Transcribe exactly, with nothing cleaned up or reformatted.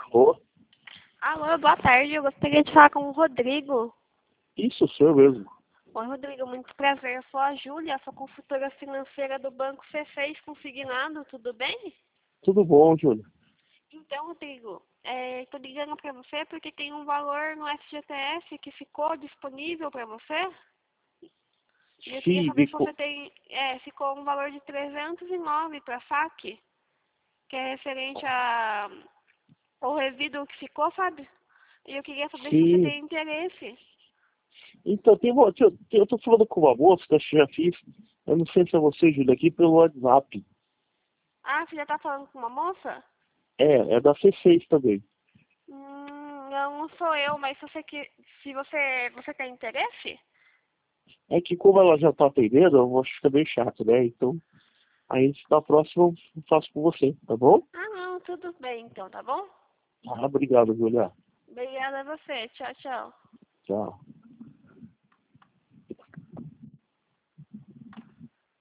Alô? Alô, boa tarde. Eu gostaria de falar com o Rodrigo. Isso, sou eu mesmo. Oi, Rodrigo, muito prazer. Eu sou a Júlia, sou consultora financeira do Banco C seis Consignado, tudo bem? Tudo bom, Júlia? Então, Rodrigo, estou ligando para você porque tem um valor no F G T S que ficou disponível para você. E eu queria Sim, saber se ficou. você tem... É, ficou um valor de trezentos e nove para saque, que é referente a, ao resíduo que ficou, sabe? E eu queria saber se você Sim. tem interesse. Então, tem, uma- eu eu tô falando com uma moça que eu já fiz, eu não sei se é você, Júlia, aqui pelo WhatsApp. Ah, você já está falando com uma moça? É, é da C seis também. Hum, não sou eu, mas se você, que, se você, você tem interesse? É que como ela já tá atendendo, eu acho que fica bem chato, né? Então, aí na próxima eu faço com você, tá bom? Ah, não, tudo bem então, tá bom? Ah, obrigado, Júlia. Obrigada a você. Tchau, tchau. Tchau.